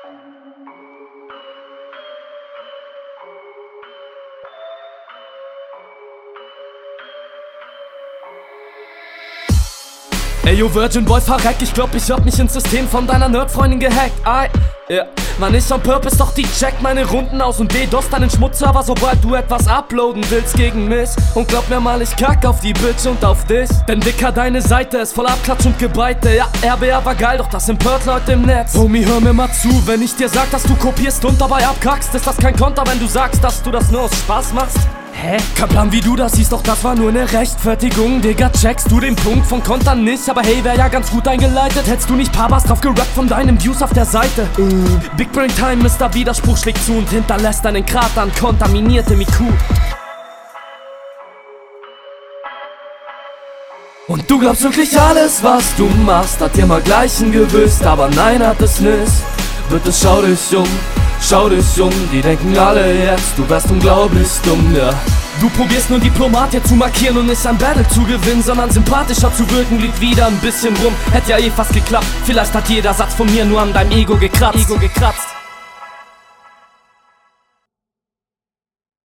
Ey, yo, Virgin Boy, verreck, ich glaub, ich hab mich ins System von deiner Nerdfreundin gehackt. Yeah. War nicht on purpose, doch die checkt meine Runden aus und DDoS deinen Schmutzserver, sobald du etwas uploaden willst gegen mich. Und glaub mir mal, ich kack auf die Bitch und auf dich. Denn Dicker, deine Seite ist voll Abklatsch und Gebeite. Ja, RBA war geil, doch das empört Leute im Netz. Homie, hör mir mal zu, wenn ich dir sag, dass du kopierst und dabei abkackst, ist das kein Konter, wenn du sagst, dass du das nur aus Spaß machst. Hä? Kein Plan, wie du das siehst, doch das war nur eine Rechtfertigung. Digga, checkst du den Punkt von Kontern nicht? Aber hey, wär ja ganz gut eingeleitet. Hättest du nicht paar Bars drauf gerappt von deinen Views auf der Seite. Big Brain Time, Mr. Widerspruch schlägt zu und hinterlässt einen Krater an kontaminierte Miku. Und du glaubst wirklich alles, was du machst, hat dir mal gleichen gewusst, aber nein, hat es nicht. Wird es, schau dich um, die denken alle jetzt, du wärst unglaublich dumm, ja. Du probierst nur Diplomat hier zu markieren und nicht ein Battle zu gewinnen, sondern sympathischer zu wirken, liegt wieder ein bisschen rum. Hätte ja eh fast geklappt, vielleicht hat jeder Satz von mir nur an deinem Ego gekratzt.